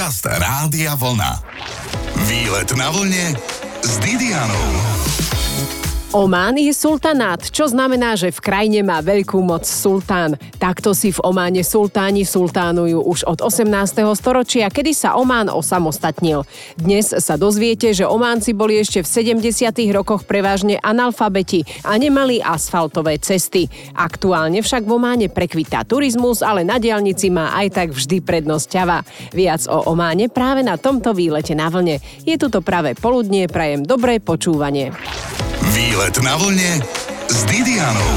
Podcast Rádia Vlna. Výlet na vlne s Didianou. Omán je sultanát, čo znamená, že v krajine má veľkú moc sultán. Takto si v Ománe sultáni sultánujú už od 18. storočia, kedy sa Omán osamostatnil. Dnes sa dozviete, že Ománci boli ešte v 70. rokoch prevažne analfabeti a nemali asfaltové cesty. Aktuálne však v Ománe prekvitá turizmus, ale na diaľnici má aj tak vždy prednosť ťava. Viac o Ománe práve na tomto výlete na vlne. Je tu to práve poludnie, prajem dobré počúvanie. Výlet na vlne s Didianou.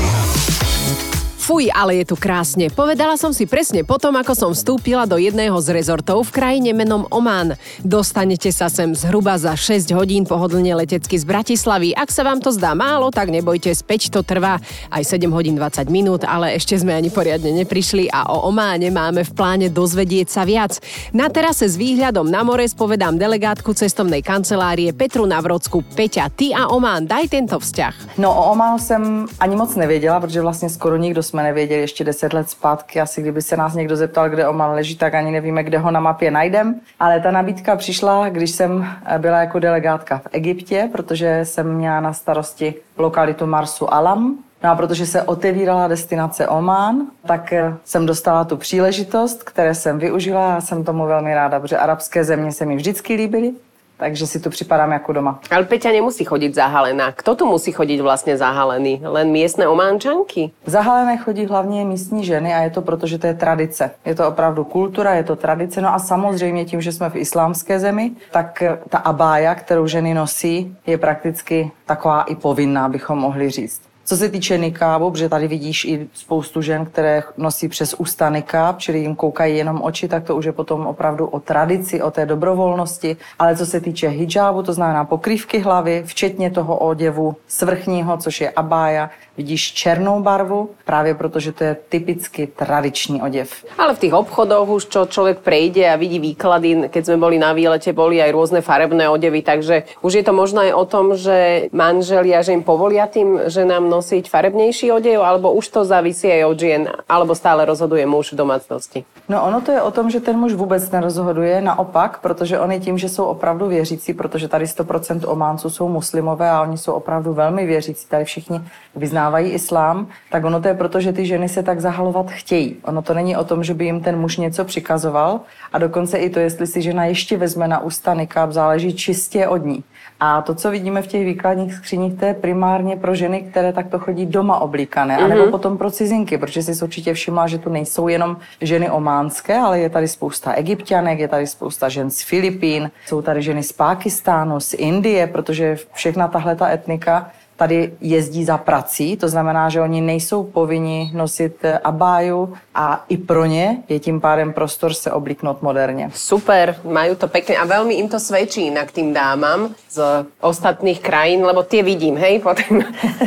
Fuj, ale je tu krásne. Povedala som si presne potom, ako som vstúpila do jedného z rezortov v krajine menom Omán. Dostanete sa sem zhruba za 6 hodín pohodlne letecky z Bratislavy. Ak sa vám to zdá málo, tak nebojte, späť to trvá aj 7 hodín 20 minút, ale ešte sme ani poriadne neprišli a o Ománe máme v pláne dozvedieť sa viac. Na terase s výhľadom na more spovedám delegátku cestovnej kancelárie Petru Navrodsku. Peťa, ty a Omán, daj tento vzťah. No o Ománu jsem ani moc nevěděla, protože vlastně skoro nikdo jsme nevěděli ještě 10 let zpátky. Asi kdyby se nás někdo zeptal, kde Omán leží, tak ani nevíme, kde ho na mapě najdem. Ale ta nabídka přišla, když jsem byla jako delegátka v Egyptě, protože jsem měla na starosti lokalitu Marsu Alam. No a protože se otevírala destinace Omán, tak jsem dostala tu příležitost, které jsem využila a jsem tomu velmi ráda, protože arabské země se mi vždycky líbily. Takže si tu připadám jako doma. Ale Peťa nemusí chodiť zahalená. Kto tu musí chodiť vlastne zahalený? Len miestne Ománčanky? Zahalené chodí hlavně místní ženy a je to proto, že to je tradice. Je to opravdu kultura, je to tradice. No a samozřejmě tím, že jsme v islámské zemi, tak ta abája, kterou ženy nosí, je prakticky taková i povinná, bychom mohli říct. Co se týče nikábu, protože tady vidíš i spoustu žen, které nosí přes ústa nikáb, čili jim koukají jenom oči, tak to už je potom opravdu o tradici, o té dobrovolnosti. Ale co se týče hijábu, to znamená pokrývky hlavy, včetně toho oděvu svrchního, což je abája, vidíš černou barvu, právě protože to je typicky tradiční oděv. Ale v tých obchodoch už čo človek prejde a vidí výklady, keď sme boli na výlete, boli aj rôzne farebné odevy, takže už je to možno aj o tom, že manželia, že im povolia tým, že nám nosiť farebnejší odev, alebo už to závisí aj od žien, alebo stále rozhoduje muž v domácnosti? No ono to je o tom, že ten muž vůbec nerozhoduje, naopak, protože oni tím, že jsou opravdu věřící, protože tady 100% Ománců jsou muslimové a oni jsou opravdu velmi věřící, tady všichni vyznávají islám, tak ono to je proto, že ty ženy se tak zahalovat chtějí. Ono to není o tom, že by jim ten muž něco přikazoval a dokonce i to, jestli si žena ještě vezme na ústa nikáb, záleží čistě od ní. A to, co vidíme v těch výkladních skříních, to je primárně pro ženy, které takto chodí doma oblíkané, anebo potom pro cizinky, protože jsi určitě všimla, že tu nejsou jenom ženy ománské, ale je tady spousta Egypťanek, je tady spousta žen z Filipín, jsou tady ženy z Pákistánu, z Indie, protože všechna tahleta etnika tady jezdí za prací, to znamená, že oni nejsou povinni nosit abáju a i pro ně je tím pádem prostor se oblíknout moderně. Super, majú to pekne a veľmi im to svedčí inak tým dámam z ostatných krajín, lebo tie vidím, hej, pod tým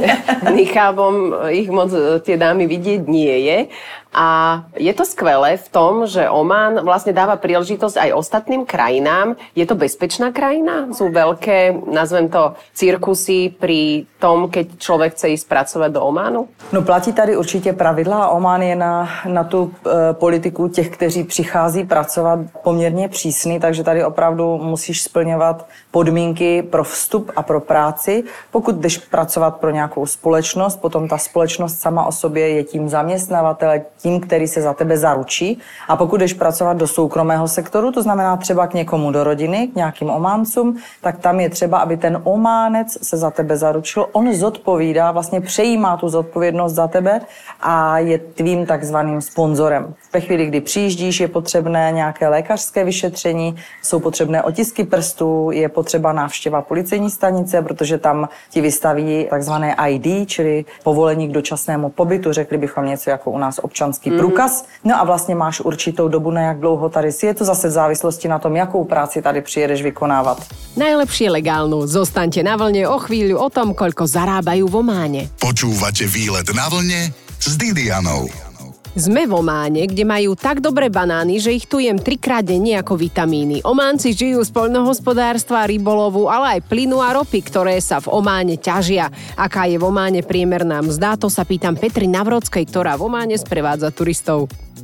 nikábom ich moc tie dámy vidieť nie je. A je to skvelé v tom, že Omán vlastne dáva príležitosť aj ostatným krajinám. Je to bezpečná krajina? Sú veľké, nazvem to, cirkusy pri tom, keď človek chce ísť pracovať do Ománu? No platí tady určitě pravidla a Omán je na tu politiku těch, kteří přichází pracovat poměrně přísný, takže tady opravdu musíš splňovat podmínky pro vstup a pro práci. Pokud jdeš pracovat pro nějakou společnost, potom ta společnost sama o sobě je tím zaměstnavatelem, tím, který se za tebe zaručí. A pokud jdeš pracovat do soukromého sektoru, to znamená třeba k někomu do rodiny, k nějakým Ománcům, tak tam je třeba, aby ten Ománec se za tebe zaručil. On zodpovídá, vlastně přejímá tu zodpovědnost za tebe a je tvým takzvaným sponzorem. Ve chvíli, kdy přijíždíš, je potřebné nějaké lékařské vyšetření, jsou potřebné otisky prstů, je potřeba návštěva policejní stanice, protože tam ti vystaví takzvané ID, čili povolení k dočasnému pobytu, řekli bychom něco jako u nás občanský průkaz. No a vlastně máš určitou dobu, na jak dlouho tady si. Je to zase v závislosti na tom, jakou práci tady přijedeš vykonávat. Najlepšie legálnu. Zostaňte na vlne o chvíľu o tom, koľko zarábajú v Ománe. Počúvate Výlet na vlne s Didianou. Sme v Ománe, kde majú tak dobré banány, že ich tu jem 3-krát denne ako vitamíny. Ománci žijú z poľnohospodárstva, rybolovu, ale aj plynu a ropy, ktoré sa v Ománe ťažia. Aká je v Ománe priemerná mzda, to sa pýtam Petry Navrodskej, ktorá v Ománe sprevádza turistov.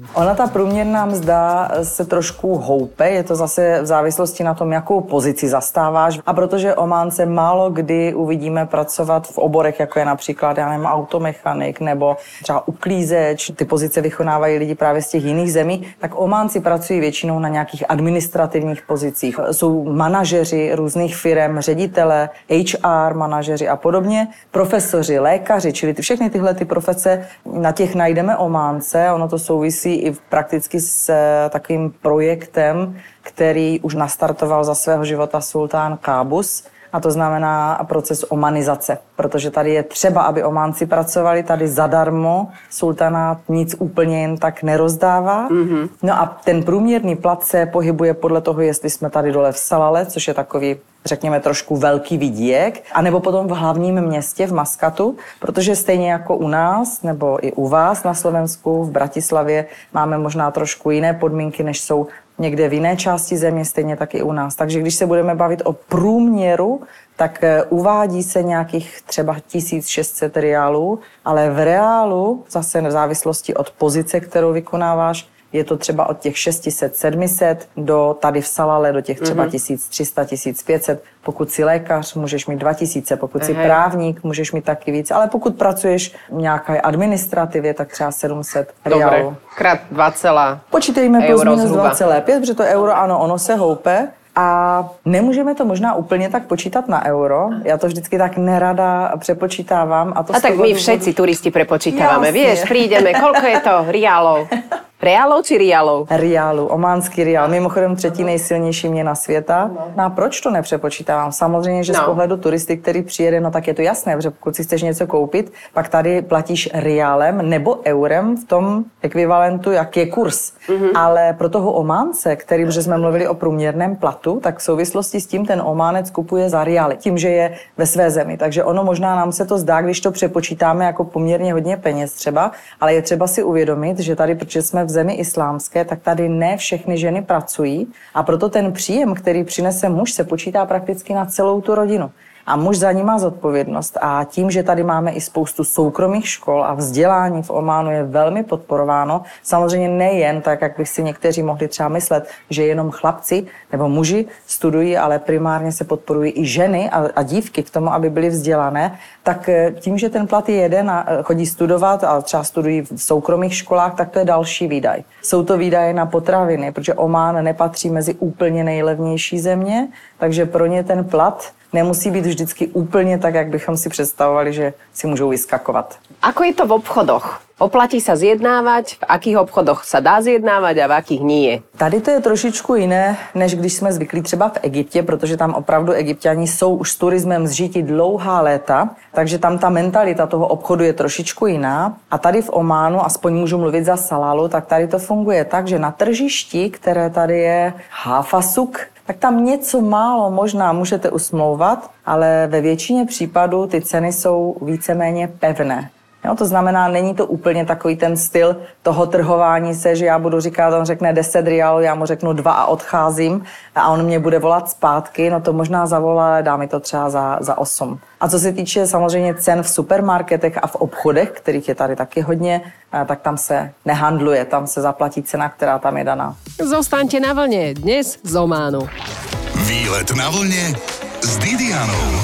Ona ta průměrná mzda se trošku houpe, je to zase v závislosti na tom, jakou pozici zastáváš. A protože Ománce málo kdy uvidíme pracovat v oborech, jako je například, já nevím, automechanik nebo třeba uklízeč, ty pozice vykonávají lidi právě z těch jiných zemí, tak Ománci pracují většinou na nějakých administrativních pozicích. Jsou manažeři různých firem, ředitele, HR manažeři a podobně, profesoři, lékaři, čili všechny tyhle ty profese, na těch najdeme Ománce. Ono to souvisí i prakticky s takovým projektem, který už nastartoval za svého života sultán Kábus. A to znamená proces omanizace, protože tady je třeba, aby Ománci pracovali tady zadarmo. Sultanát nic úplně jen tak nerozdává. Mm-hmm. No a ten průměrný plat se pohybuje podle toho, jestli jsme tady dole v Salale, což je takový, řekněme, trošku velký vidík, anebo potom v hlavním městě v Maskatu, protože stejně jako u nás, nebo i u vás na Slovensku, v Bratislavě, máme možná trošku jiné podmínky, než jsou někde v jiné části země, stejně tak i u nás. Takže když se budeme bavit o průměru, tak uvádí se nějakých třeba 1600 riálů, ale v reálu, zase v závislosti od pozice, kterou vykonáváš, je to třeba od těch 600-700 do tady v Salale, do těch třeba 1300-1500. Pokud jsi lékař, můžeš mít 2000, pokud jsi právník, můžeš mít taky víc, ale pokud pracuješ v nějaké administrativě, tak třeba 700 riálů. Dobre, krát 2, počítejme plus minus 2,5, protože to euro, ano, ono se houpe. A nemůžeme to možná úplně tak počítat na euro. Já to vždycky tak nerada přepočítávám. A tak my všetci turisti prepočítávame. Vieš, prídeme, koľko je to riálov? Reálov či riálov? Riálu, ománský riál. Mimochodem 3. nejsilnější měna světa. No a proč to nepřepočítávám? Samozřejmě, že z pohledu turisty, který přijede, no tak je to jasné, protože pokud si chceš něco koupit, pak tady platíš riálem nebo eurem v tom ekvivalentu, jak je kurz. Mm-hmm. Ale pro toho Ománce, který, protože jsme mluvili o průměrném platu, tak v souvislosti s tím ten Ománec kupuje za riály, tím, že je ve své zemi. Takže ono možná nám se to zdá, když to přepočítáme jako poměrně hodně peněz třeba, ale je třeba si uvědomit, že tady, protože jsme v zemi islámské, tak tady ne všechny ženy pracují a proto ten příjem, který přinese muž, se počítá prakticky na celou tu rodinu. A muž za ní má zodpovědnost. A tím, že tady máme i spoustu soukromých škol a vzdělání v Ománu je velmi podporováno, samozřejmě nejen tak, jak by si někteří mohli třeba myslet, že jenom chlapci nebo muži studují, ale primárně se podporují i ženy a dívky k tomu, aby byly vzdělané, tak tím, že ten plat je jeden a chodí studovat a třeba studují v soukromých školách, tak to je další výdaj. Jsou to výdaje na potraviny, protože Omán nepatří mezi úplně nejlevnější země, takže pro ně ten plat nemusí být vždycky úplně tak, jak bychom si představovali, že si můžou vyskakovat. Ako je to v obchodoch? Oplatí sa zjednávať? V akých obchodoch sa dá zjednávať a v akých nie? Tady to je trošičku jiné, než když jsme zvyklí třeba v Egyptě, protože tam opravdu Egypťani jsou už s turismem zžití dlouhá léta, takže tam ta mentalita toho obchodu je trošičku jiná. A tady v Ománu, aspoň můžu mluvit za Salalu, tak tady to funguje tak, že na tržišti, které tady je Hafasuk, tak tam něco málo možná můžete usmlouvat, ale ve většině případů ty ceny jsou víceméně pevné. Jo, to znamená, není to úplně takový ten styl toho trhování se, že já budu říkat, on řekne 10 riálů, já mu řeknu 2 a odcházím a on mě bude volat zpátky, no to možná zavolá, ale dá mi to třeba za 8. A co se týče samozřejmě cen v supermarketech a v obchodech, kterých je tady taky hodně, tak tam se nehandluje, tam se zaplatí cena, která tam je daná. Zostaňte na vlne, dnes z Ománu. Výlet na vlne s Didianou.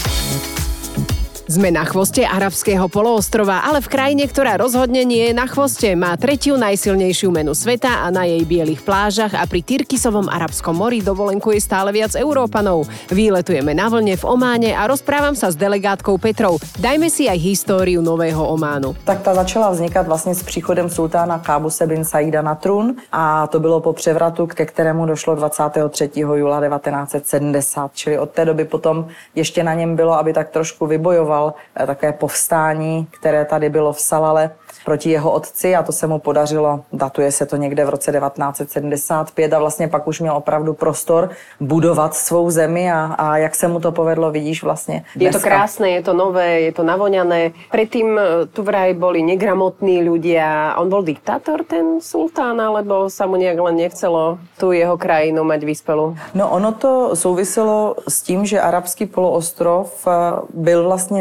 Sme na chvoste arabského poloostrova, ale v krajine, ktorá rozhodne nie je na chvoste. Má 3. najsilnejšiu menu sveta a na jej bielých plážach a pri Tyrkisovom arabskom mori dovolenkuje stále viac Európanov. Výletujeme na vlne v Ománe a rozprávam sa s delegátkou Petrou. Dajme si aj históriu nového Ománu. Tak ta začala vznikat vlastně s příchodem sultána Kábuse bin Saida na trůn a to bylo po převratu, ke kterému došlo 23. júla 1970. Čili od té doby potom ještě na něm bylo, aby tak trošku vybojoval také povstání, které tady bylo v Salale proti jeho otci a to se mu podařilo, datuje se to někde v roce 1975 a vlastně pak už měl opravdu prostor budovat svou zemi a jak se mu to povedlo, vidíš vlastně dneska. Je to krásne, je to nové, je to navoňané. Predtým tu vraj boli negramotní ľudia. On bol diktátor, ten sultán, alebo sa mu nejak len nechcelo tu jeho krajinu mať vyspelú? No ono to souviselo s tím, že arabský poloostrov byl vlastně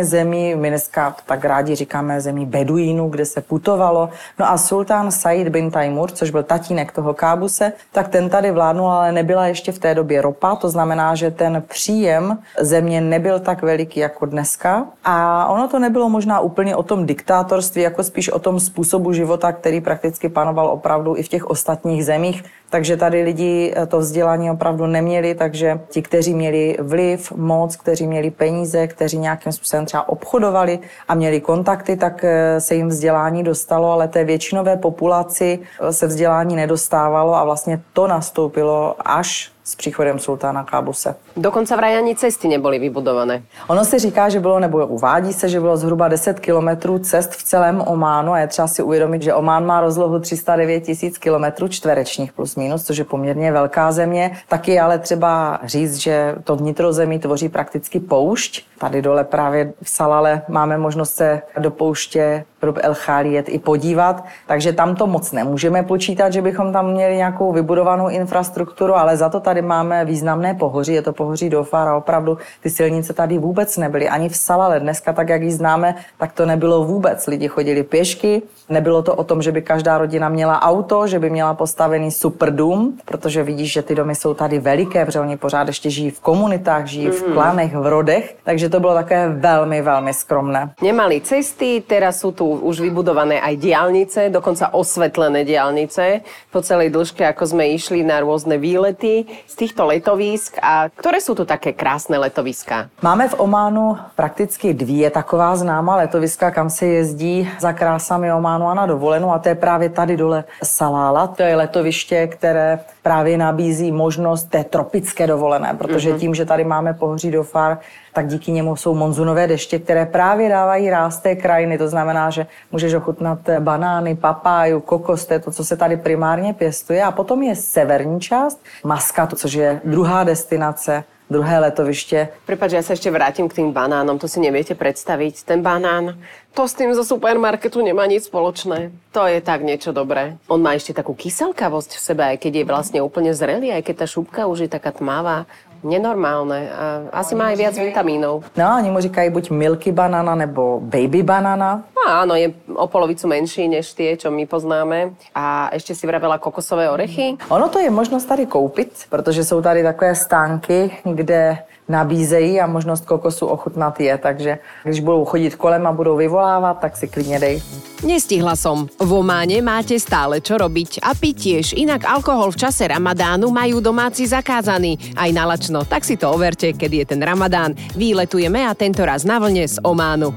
vlastně zemí, my dneska tak rádi říkáme zemí Beduínů, kde se putovalo. No a sultán Said bin Taimur, což byl tatínek toho Kábuse, tak ten tady vládnul, ale nebyla ještě v té době ropa, to znamená, že ten příjem země nebyl tak veliký jako dneska. A ono to nebylo možná úplně o tom diktátorství, jako spíš o tom způsobu života, který prakticky panoval opravdu i v těch ostatních zemích. Takže tady lidi to vzdělání opravdu neměli, takže ti, kteří měli vliv, moc, kteří měli peníze, kteří nějakým způsobem třeba obchodovali a měli kontakty, tak se jim vzdělání dostalo, ale té většinové populaci se vzdělání nedostávalo a vlastně to nastoupilo až s příchodem sultána Kábuse. Dokonca vraj ani cesty neboli vybudované. Ono se říká, že bylo, nebo uvádí se, že bylo zhruba 10 kilometrů cest v celém Ománu a je třeba si uvědomit, že Omán má rozlohu 309 000 kilometrů čtverečních plus minus, což je poměrně velká země. Taky ale třeba říct, že to vnitrozemí tvoří prakticky poušť. Tady dole právě v Salale máme možnost se do pouště Rub el Khali jet i podívat, takže tam to moc nemůžeme počítat, že bychom tam měli nějakou vybudovanou infrastrukturu, ale za to tady máme významné pohoří, je to pohoří Dhofar a opravdu ty silnice tady vůbec nebyly. Ani v Salale dneska, tak jak ji známe, tak to nebylo vůbec. Lidi chodili pěšky, nebylo to o tom, že by každá rodina měla auto, že by měla postavený super dům, protože vidíš, že ty domy jsou tady veliké, protože oni pořád ještě žijí v komunitách, žijí v klanech, v rodech, takže to bylo také velmi, velmi skromné. Nemali cesty, teraz sú tu už vybudované aj diaľnice, dokonca osvetlené diaľnice po celej dĺžke, ako sme išli na rôzne výlety z týchto letovísk. A ktoré sú tu také krásne letoviská? Máme v Ománu prakticky dvě taková známá letoviska, kam se jezdí za krásami Ománu a na dovolenou, a to je právě tady dole Salála. To je letoviště, které právě nabízí možnost té tropické dovolené, protože tím, že tady máme pohoří Dhofar, tak díky němu jsou monzunové deště, které právě dávají ráz té krajiny. To znamená, že můžeš ochutnat banány, papáju, kokos, to je to, co se tady primárně pěstuje. A potom je severní část, Mascatu, což je druhá destinace, druhé letoviště. Prepáč, ja sa ešte vrátim k tým banánom, to si neviete predstaviť. Ten banán, to s tým zo supermarketu nemá nič spoločné. To je tak niečo dobré. On má ešte takú kyselkavosť v sebe, aj keď je vlastne úplne zrelý, aj keď tá šupka už je taká tmavá. Nenormálne. A asi má aj viac vitamínov. No, oni mu říkají buď milky banana nebo baby banana. No, áno, je o polovicu menší než tie, čo my poznáme. A ešte si vravela kokosové orechy. Ono to je možnost tady koupit, protože jsou tady takové stánky, kde nabízejí a možnost kokosu ochutnat je. Takže když budou chodit kolem a budou vyvolávat, tak si klidně dej. Nestihla som. V Ománe máte stále čo robiť a piť tiež. Inak alkohol v čase Ramadánu majú domáci zakázaný. Aj na lačno, tak si to overte, kedy je ten Ramadán. Výletujeme a tentoraz na vlne z Ománu.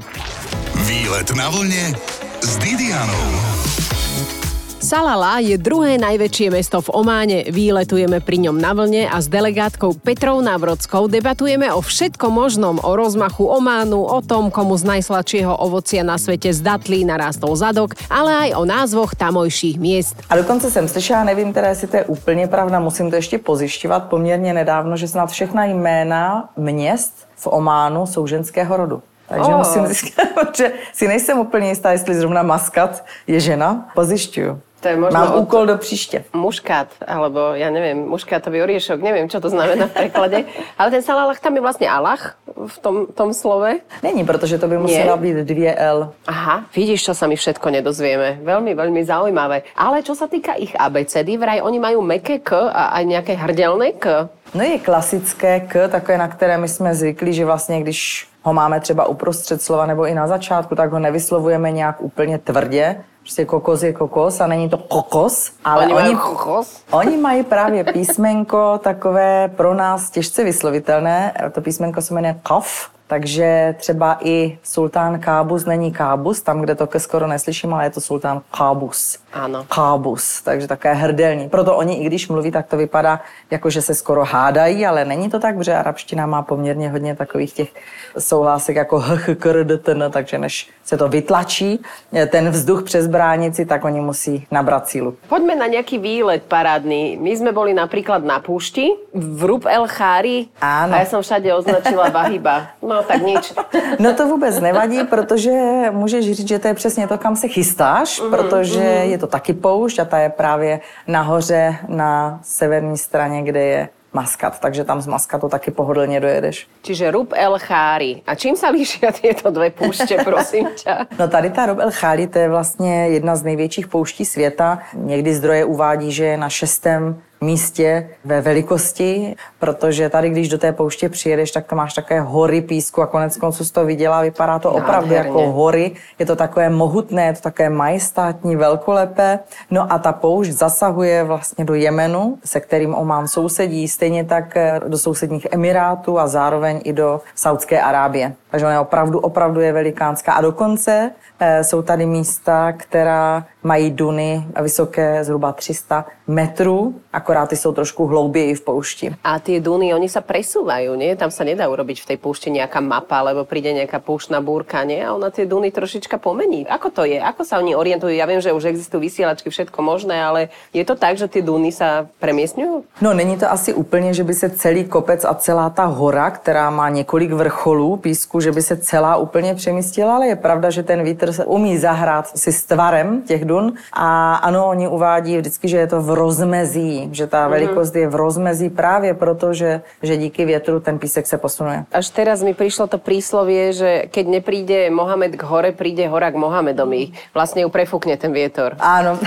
Výlet na vlne s Didianou. Salala je druhé najväčšie mesto v Ománe. Výletujeme pri ňom na vlne a s delegátkou Petrou Navrodskou debatujeme o všetkom možnom, o rozmachu Ománu, o tom, komu z najsladšieho ovocia na svete z datlí narástol zadok, ale aj o názvoch tamojších miest. A dokonce jsem slyšela, nevím teda, jestli to je úplně pravda, musím to ještě pozjišťovat poměrně nedávno, že snad všechna jména měst v Ománu jsou ženského rodu. Takže musím zjistit, protože si nejsem úplně jistá, jestli zrovna Mascat je žena. Pozjišťuju. To je možno mám úkol do příště. Muškát, alebo ja neviem, muškátový oriešok, neviem, čo to znamená v preklade. Ale ten Salalach, tam je vlastne Allah v tom slove. Není, protože to by musela být 2L. Aha, vidíš, čo sa my všetko nedozvieme. Veľmi, veľmi zaujímavé. Ale čo sa týka ich abecedy, vraj oni majú mäkké K a aj nejaké hrdelné K. No je klasické K, takové, na které my jsme zvyklí, že vlastně, když ho máme třeba uprostřed slova nebo i na začátku, tak ho nevyslovujeme nějak úplně tvrdě. Prostě kokos je kokos a není to kokos, ale oni mají právě písmenko takové pro nás těžce vyslovitelné. To písmenko se jmenuje Kaf, takže třeba i sultán Kábus není Kábus, tam, kde to skoro neslyším, ale je to sultán Kábus. Ano. Kábus, takže také hrdelní. Proto oni, i když mluví, tak to vypadá, jako že se skoro hádají, ale není to tak, protože arabština má poměrně hodně takových těch souhlásek jako hkrdtn, takže než se to vytlačí, ten vzduch přes bránici, tak oni musí nabrat sílu. Poďme na nejaký výlet parádny. My sme boli napríklad na púšti v Rub el Khali. Áno. A ja som všade označila Wahiba. No tak nič. No to vůbec nevadí, protože můžeš říct, že to je přesně to, kam se chystáš, protože je to taky poušť a ta je právě nahoře na severní straně, kde je Maskat, takže tam z Maskatu taky pohodlně dojedeš. Čiže Rub el Khali. A čím sa líšia tieto dve púšte, prosím ťa? No tady ta Rub el Khali, to je vlastně jedna z největších pouští světa. Někdy zdroje uvádí, že je na 6. místě ve velikosti, protože tady, když do té pouště přijedeš, tak to máš také hory písku a konec konců to viděla, vypadá to opravdu jako hory. Je to takové mohutné, je to také majestátní, velkolepé. No a ta poušť zasahuje vlastně do Jemenu, se kterým Omán sousedí, stejně tak do sousedních Emirátů a zároveň i do Saudské Arábie. Takže ona opravdu je velikánská. A dokonce jsou tady místa, která mají duny vysoké zhruba 300 metrů, akorát ty jsou trošku hlouběji v poušti. A tie duny, oni sa presúvajú, nie? Tam sa nedá urobiť v tej púšti nejaká mapa, lebo príde nejaká púštna búrka, nie? A ona tie duny trošička pomení. Ako to je? Ako sa oni orientujú? Ja viem, že už existujú vysielačky, všetko možné, ale je to tak, že tie duny sa premiestňujú? No, není to asi úplně, že by se celý kopec a celá ta hora, která má několik vrcholů písku, že by se celá úplně přemístila, ale je pravda, že ten vítr se umí zahrát si s tvarem těch dun. A ano, oni uvádí vždycky, že je to v rozmezí, že ta velikost je v rozmezí právě proto, že díky větru ten písek se posunuje. Až teraz mi prišlo to príslovie, že keď nepríde Mohamed k hore, príde hora k Mohamedovi. Vlastne ju prefúkne ten vietor. Áno.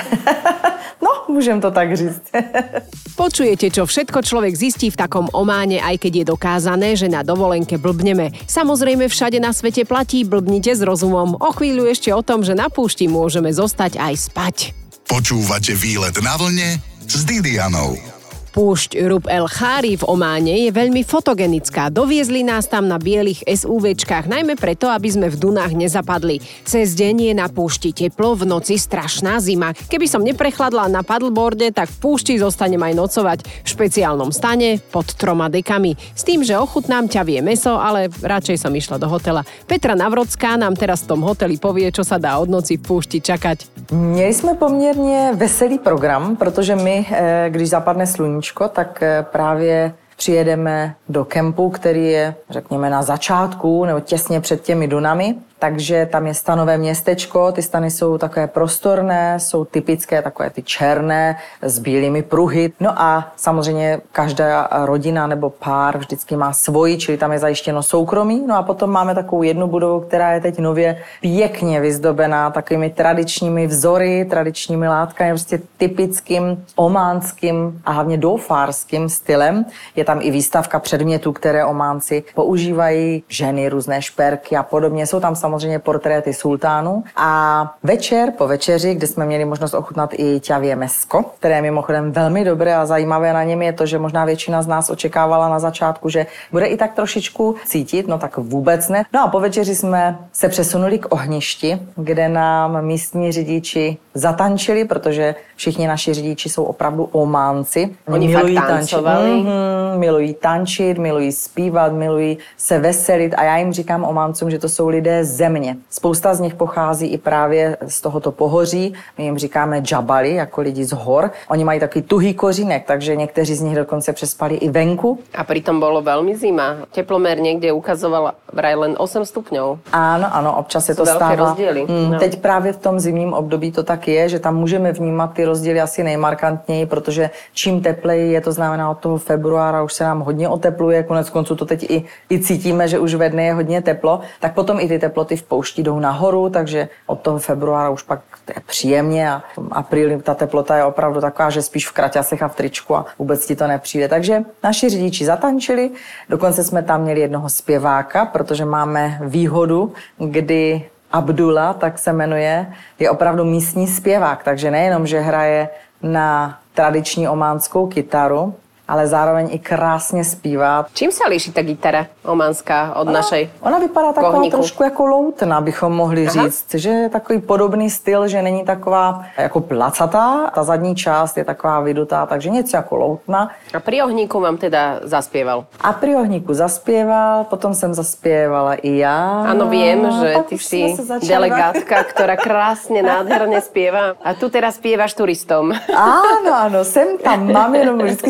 No, môžem to tak říct. Počujete, čo všetko človek zistí v takom Ománe, aj keď je dokázané, že na dovolenke blbneme. Samozrejme všade na svete platí, blbnite s rozumom. O chvíľu ešte o tom, že na púšti môžeme zostať aj spať. Počúvate Výlet na vlne s Didianou. Púšť Rub el Khali v Ománe je veľmi fotogenická. Doviezli nás tam na bielých SUVčkách, najmä preto, aby sme v dunách nezapadli. Cez deň je na púšti teplo, v noci strašná zima. Keby som neprechladla na paddleboarde, tak v púšti zostanem aj nocovať v špeciálnom stane pod 3 dekami. S tým, že ochutnám ťavie mäso, ale radšej som išla do hotela. Petra Navrodská nám teraz v tom hoteli povie, čo sa dá od noci v púšti čakať. Měli jsme poměrně veselý program, protože my, když zapadne sluníčko, tak právě přijedeme do kempu, který je, řekněme, na začátku nebo těsně před těmi dunami. Takže tam je stanové městečko, ty stany jsou takové prostorné, jsou typické takové ty černé s bílými pruhy. No a samozřejmě každá rodina nebo pár vždycky má svoji, čili tam je zajištěno soukromí. No a potom máme takovou jednu budovu, která je teď nově pěkně vyzdobená takovými tradičními vzory, tradičními látkami, prostě typickým ománským a hlavně doufárským stylem. Je tam i výstavka předmětů, které Ománci používají, ženy, různé šperky a podobně. Jsou tam samozřejmě portréty sultánů. A večer po večeři, kde jsme měli možnost ochutnat i ťavě mesko, které je mimochodem velmi dobré a zajímavé na něm je to, že možná většina z nás očekávala na začátku, že bude i tak trošičku cítit, no tak vůbec ne. No a po večeři jsme se přesunuli k ohništi, kde nám místní řidiči zatančili, protože všichni naši řidiči jsou opravdu Ománci. Oni fakt tancovali. Milují tančit, milují zpívat, milují se veselit a já jim říkám Ománcům, že to jsou lidé země. Spousta z nich pochází i právě z tohoto pohoří. My jim říkáme džabali, jako lidi z hor. Oni mají takový tuhý kořínek, takže někteří z nich dokonce přespali i venku. A pritom bolo veľmi zima. Teplomer niekde ukazoval vraj len 8 stupňov. Ano, občas se to stává. Rozdiely. Teď právě v tom zimním období to tak je, že tam můžeme vnímat ty rozdíly asi nejmarkantněji, protože čím tepleji je, to znamená od toho februára už se nám hodně otepluje, konec konců to teď i cítíme, že už ve dne je hodně teplo, tak potom i ty teploty v poušti jdou nahoru, takže od toho februára už pak to je příjemně a v apríli ta teplota je opravdu taková, že spíš v kraťasech a v tričku a vůbec ti to nepřijde. Takže naši řidiči zatančili, dokonce jsme tam měli jednoho zpěváka, protože máme výhodu, kdy Abdullah, tak se jmenuje, je opravdu místní zpěvák, takže nejenom, že hraje na tradiční ománskou kytaru, ale zároveň i krásně zpívá. Čím sa líši ta gitara ománska od našej? Ona vypadá taková kohníku? Trošku jako loutna, bychom mohli říct, že je takový podobný styl, že není taková jako placatá, ta zadní část je taková vydutá, takže něco jako loutna. A pri ohníku vám teda zaspieval? A pri ohníku zaspieval, potom jsem zaspievala i já. Áno, viem, že ty si delegátka, ktorá krásne, nádherne spieva. A tu teraz spievaš turistom. Ano, sem tam mám, jenom vždycky se dopouštím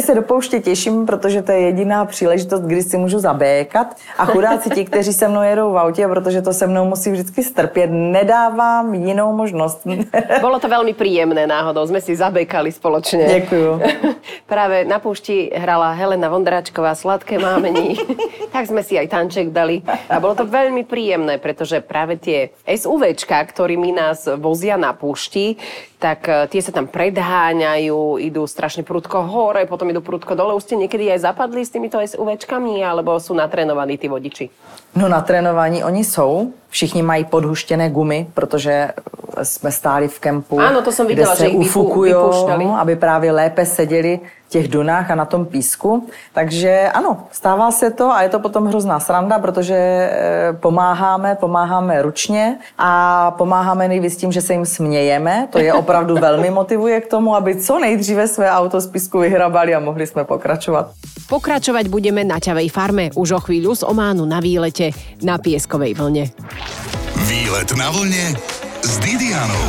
pouště těším, protože to je jediná příležitost, kdy si můžu zabékat. A chudáci ti, kteří se mnou jedou v autě, protože to se mnou musí vždycky strpět, nedávám jinou možnost. Bolo to veľmi príjemné náhodou, sme si zabekali spoločne. Ďakujem. Práve na púšti hrala Helena Vondráčková Sladké mámení, tak sme si aj tanček dali. A bolo to veľmi príjemné, pretože práve tie SUVčka, ktorými nás vozia na púšti, tak tie sa tam predháňajú, idú strašne prudko hore, potom idú prudko dole. Už ste niekedy aj zapadli s týmito SUVčkami, alebo sú natrénovaní tí vodiči? No natrénovaní oni jsou. Všichni mají podhuštěné gumy, protože jsme stáli v kempu, ano, to jsem viděla, kde se že ufukujou, aby právě lépe seděli v těch dunách a na tom písku. Takže ano, stává se to a je to potom hrozná sranda, protože pomáháme ručně a pomáháme nejvíc tím, že se jim smějeme. To je opravdu velmi motivuje k tomu, aby co nejdříve své auto z písku vyhrabali a mohli jsme pokračovat. Pokračovať budeme na ťavej farme už o chvíľu z Ománu na výlete na pieskovej vlne. Výlet na vlne s Didianou.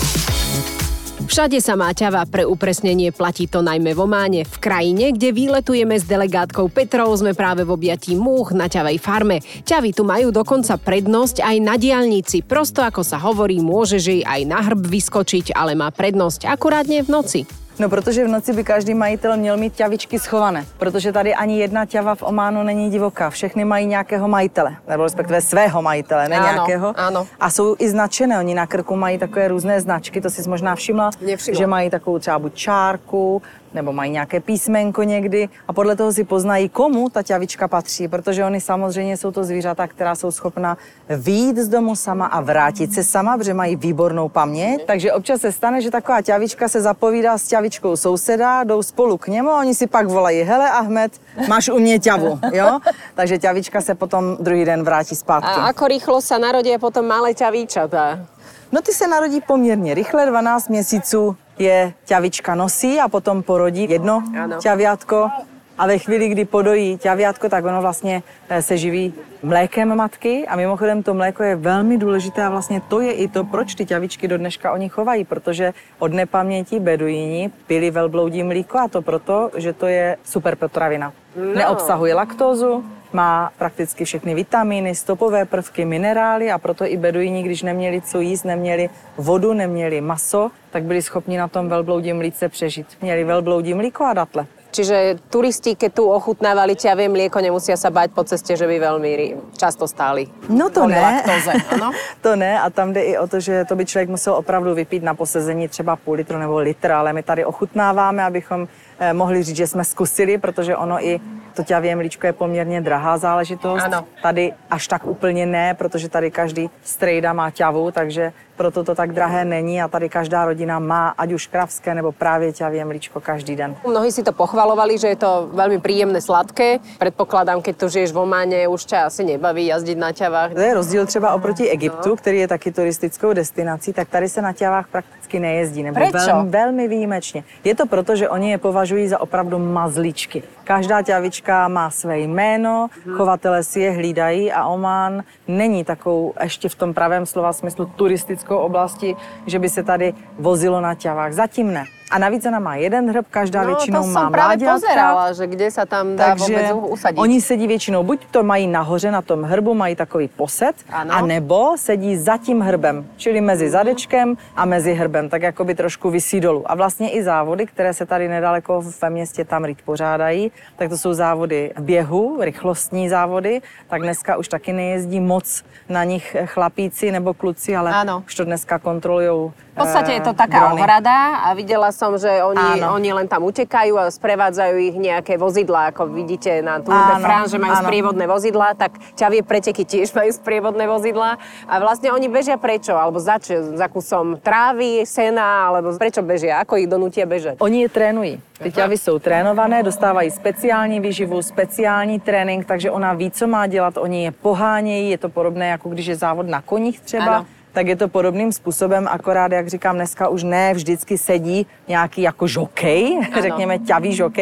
Všade sa má ťava, pre upresnenie platí to najmä v Ománe. V krajine, kde výletujeme s delegátkou Petrou, sme práve v objatí múch na ťavej farme. Ťavy tu majú dokonca prednosť aj na diaľnici. Prosto ako sa hovorí, môžeš jej aj na hrb vyskočiť, ale má prednosť akurát nie v noci. No, protože v noci by každý majitel měl mít ťavičky schované, protože tady ani jedna ťava v Ománu není divoká. Všechny mají nějakého majitele, nebo respektive svého majitele, ne nějakého. Ano. A jsou i značené, oni na krku mají takové různé značky, to si možná všimla, že mají takovou třeba buď čárku, nebo mají nějaké písmenko někdy a podle toho si poznají, komu ta ťavička patří, protože oni samozřejmě jsou to zvířata, která jsou schopna vyjít z domu sama a vrátit se sama, protože mají výbornou paměť. Takže občas se stane, že taková ťavička se zapovídá s ťavičkou souseda, jdou spolu k němu a oni si pak volají, hele Ahmed, máš u mě ťavu, jo? Takže ťavička se potom druhý den vrátí zpátky. A ako rýchlo sa narodia potom malé ťavíčatá? No ty se narodí poměrně rychle, 12 měsíců je ťavička nosí a potom porodí jedno ťaviátko. A ve chvíli, kdy podojí ťaviátko, tak ono vlastně se živí mlékem matky a mimochodem to mléko je velmi důležité a vlastně to je i to, proč ty ťavičky do dneška oni chovají, protože od nepaměti beduíni pili velbloudí mlíko a to proto, že to je super potravina. No. Neobsahuje laktózu, má prakticky všechny vitamíny, stopové prvky, minerály a proto i beduíni, když neměli co jíst, neměli vodu, neměli maso, tak byli schopni na tom velbloudím mlíce přežít. Měli velbloudí mlíko a datle. Čiže turisti, keď tu ochutnávali ťavé mlieko, nemusia sa báť po ceste, že by veľmi často stáli. No to ne. Laktóze, ano? To ne a tam jde i o to, že to by člověk musel opravdu vypít na posezení třeba půl litru nebo litr, ale my tady ochutnáváme, abychom mohli říct, že jsme zkusili, protože ono i to ťavé mlíčko je poměrně drahá záležitost. Ano. Tady až tak úplně ne, protože tady každý strejda má ťavu, takže proto to tak drahé není a tady každá rodina má ať už kravské nebo právě ťavé mlíčko každý den. Mnohí si to pochvalovali, že je to veľmi príjemné, sladké. Predpokladám, keď tu žiješ v Ománe, už ťa asi nebaví jazdiť na ťavách. To je rozdíl třeba oproti Egyptu, který je taky turistickou destinací, tak tady se na ťavách prakticky nejezdí, nebo velmi výjimečně. Je to proto, že oni je považují za opravdu mazlíčky. Každá ťavička má své jméno, chovatelé si je hlídají a Omán není takovou ještě v tom pravém slova smyslu turistickou oblasti, že by se tady vozilo na ťavách. Zatím ne. A navíc ona má jeden hrb, každá většinou má mláďatka. No, to som práve pozerala, že kde sa tam dá vôbec usadiť. Oni sedí většinou, buď to mají nahoře na tom hrbu, mají takový posed, anebo sedí za tím hrbem, čili mezi zadečkem a mezi hrbem, tak jako by trošku visí dolů. A vlastně i závody, které se tady nedaleko ve městě Tamrit pořádají, tak to jsou závody v běhu, rychlostní závody, tak dneska už taky nejezdí moc na nich chlapíci nebo kluci, ale už to dneska kontrolujou. V podstate je to taká ohrada a videla som, že oni len tam utekajú a sprevádzajú ich nejaké vozidlá, ako vidíte na Tour de France, že majú sprievodné vozidlá, tak ťavie preteky tiež majú sprievodné vozidlá a vlastne oni bežia prečo? Alebo za kusom trávy, sena, alebo prečo bežia? Ako ich donútia bežať? Oni je trénují. Ty ťavy jsou trénované, dostávají speciální výživu, speciální trénink, takže ona ví, co má dělat, oni je pohánějí, je to podobné, jako když je závod na koních třeba. Ano. Tak je to podobným způsobem, akorát, jak říkám, dneska už ne vždycky sedí nějaký jako žokej, řekněme ťavý žokej,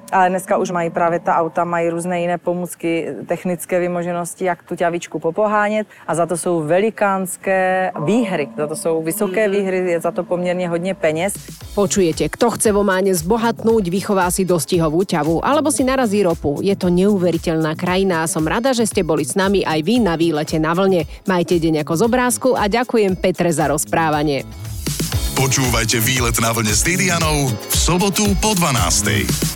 Ale dneska už mají právě ta auta, mají různé jiné pomůcky, technické vymoženosti, jak tu ťavičku popohánět a za to jsou velikánské výhry, za to jsou vysoké výhry, je za to poměrně hodně peněz. Počujete, kto chce v Ománe zbohatnúť, vychová si dostihovú ťavu alebo si narazí ropu. Je to neuveriteľná krajina a som rada, že ste boli s nami aj vy na výlete na vlne. Majte deň ako z obrázku a ďakujem Petre za rozprávanie. Počúvajte Výlet na vlne s Didianou v sobotu po 12:00.